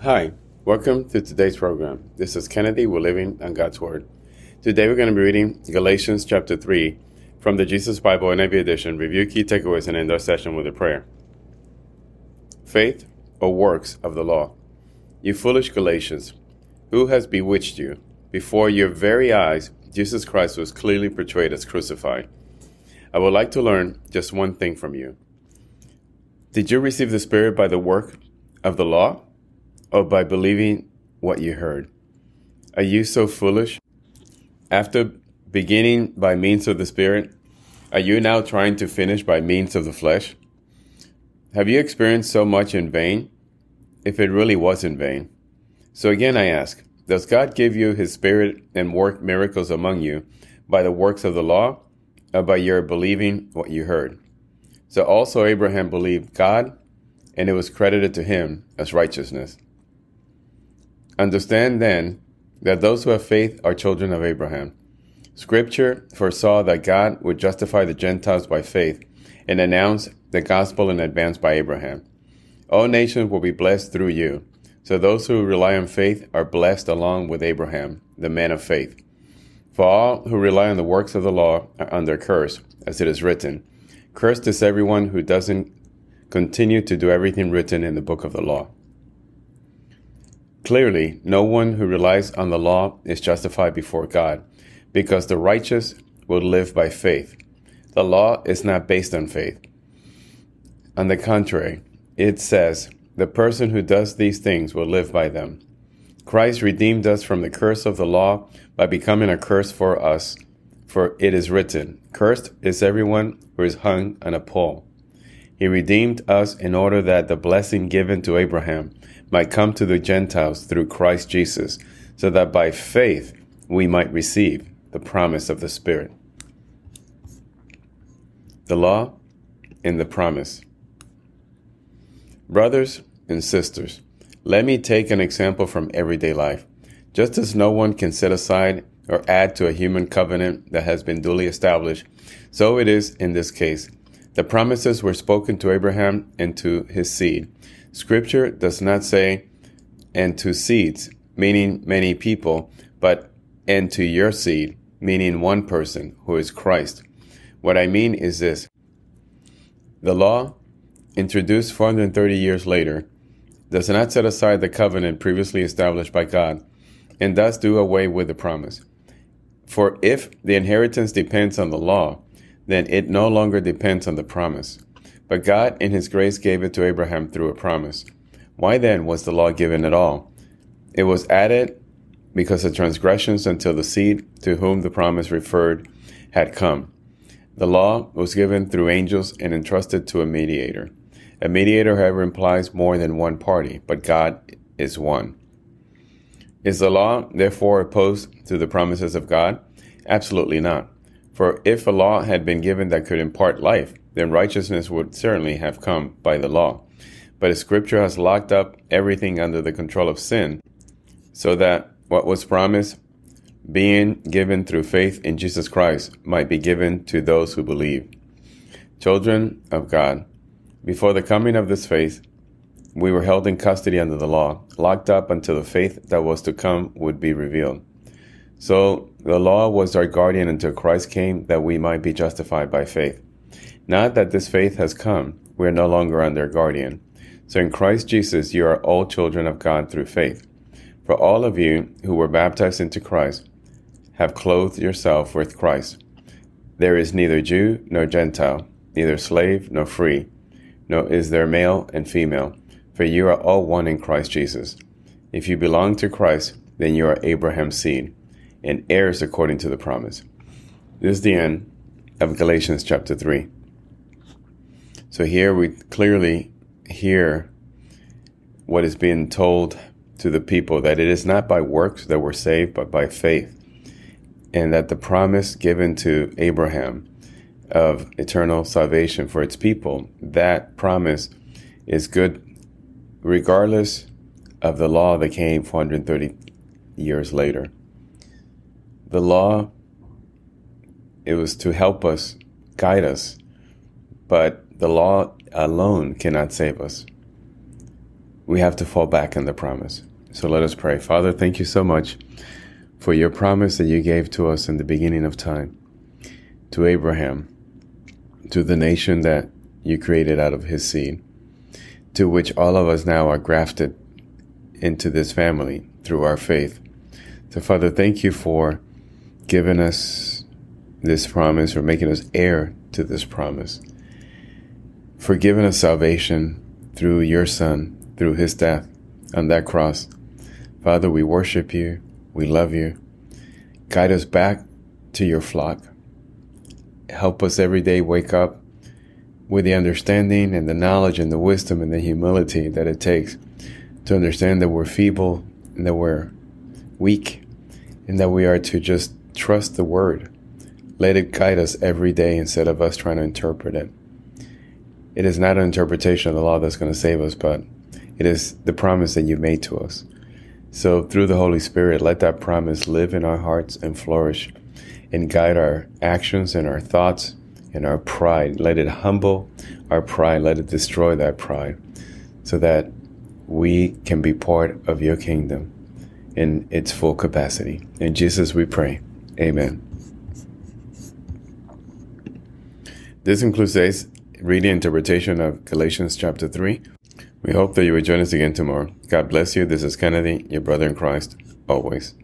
Hi, welcome to today's program. This is Kennedy. We're living on God's Word. Today we're going to be reading Galatians chapter 3 from the Jesus Bible NIV edition. Review key takeaways and end our session with a prayer. Faith or works of the law. You foolish Galatians, who has bewitched you? Before your very eyes, Jesus Christ was clearly portrayed as crucified. I would like to learn just one thing from you. Did you receive the Spirit by the work of the law, or by believing what you heard? Are you so foolish? After beginning by means of the Spirit, are you now trying to finish by means of the flesh? Have you experienced so much in vain, if it really was in vain? So again I ask, does God give you His Spirit and work miracles among you by the works of the law, or by your believing what you heard? So also Abraham believed God, and it was credited to him as righteousness. Understand then that those who have faith are children of Abraham. Scripture foresaw that God would justify the Gentiles by faith and announce the gospel in advance by Abraham. All nations will be blessed through you. So those who rely on faith are blessed along with Abraham, the man of faith. For all who rely on the works of the law are under curse, as it is written, "Cursed is everyone who doesn't continue to do everything written in the book of the law." Clearly, no one who relies on the law is justified before God, because the righteous will live by faith. The law is not based on faith. On the contrary, it says, the person who does these things will live by them. Christ redeemed us from the curse of the law by becoming a curse for us, for it is written, "Cursed is everyone who is hung on a pole." He redeemed us in order that the blessing given to Abraham might come to the Gentiles through Christ Jesus, so that by faith we might receive the promise of the Spirit. The law and the promise. Brothers and sisters, let me take an example from everyday life. Just as no one can set aside or add to a human covenant that has been duly established, so it is in this case. The promises were spoken to Abraham and to his seed. Scripture does not say, "and to seeds," meaning many people, but "and to your seed," meaning one person, who is Christ. What I mean is this. The law, introduced 430 years later, does not set aside the covenant previously established by God, and thus do away with the promise. For if the inheritance depends on the law, then it no longer depends on the promise. But God in His grace gave it to Abraham through a promise. Why then was the law given at all? It was added because of transgressions until the seed to whom the promise referred had come. The law was given through angels and entrusted to a mediator. A mediator, however, implies more than one party, but God is one. Is the law, therefore, opposed to the promises of God? Absolutely not. For if a law had been given that could impart life, then righteousness would certainly have come by the law. But as Scripture has locked up everything under the control of sin, so that what was promised, being given through faith in Jesus Christ, might be given to those who believe. Children of God, before the coming of this faith, we were held in custody under the law, locked up until the faith that was to come would be revealed. So the law was our guardian until Christ came, that we might be justified by faith. Not that this faith has come, we are no longer under guardian. So in Christ Jesus you are all children of God through faith. For all of you who were baptized into Christ have clothed yourself with Christ. There is neither Jew nor Gentile, neither slave nor free, nor is there male and female, for you are all one in Christ Jesus. If you belong to Christ, then you are Abraham's seed, and heirs according to the promise. This is the end of Galatians chapter 3. So here we clearly hear what is being told to the people, that it is not by works that we're saved, but by faith. And that the promise given to Abraham of eternal salvation for its people, that promise is good regardless of the law that came 430 years later. The law, it was to help us, guide us, but the law alone cannot save us. we have to fall back on the promise. So let us pray. Father, thank you so much for your promise that you gave to us in the beginning of time, to Abraham, to the nation that you created out of his seed, to which all of us now are grafted into this family through our faith. So Father, thank you for giving us this promise, or making us heir to this promise, for giving us salvation through your Son, through his death on that cross. Father, we worship you. We love you. Guide us back to your flock. Help us every day wake up with the understanding and the knowledge and the wisdom and the humility that it takes to understand that we're feeble and that we're weak and that we are to just trust the word. Let it guide us every day instead of us trying to interpret it. It is not an interpretation of the law that's going to save us, but it is the promise that you made to us. So through the Holy Spirit, let that promise live in our hearts and flourish and guide our actions and our thoughts and our pride. Let it humble our pride. Let it destroy that pride so that we can be part of your kingdom in its full capacity. In Jesus we pray. Amen. This concludes today's reading interpretation of Galatians chapter 3. We hope that you will join us again tomorrow. God bless you. This is Kennedy, your brother in Christ, always.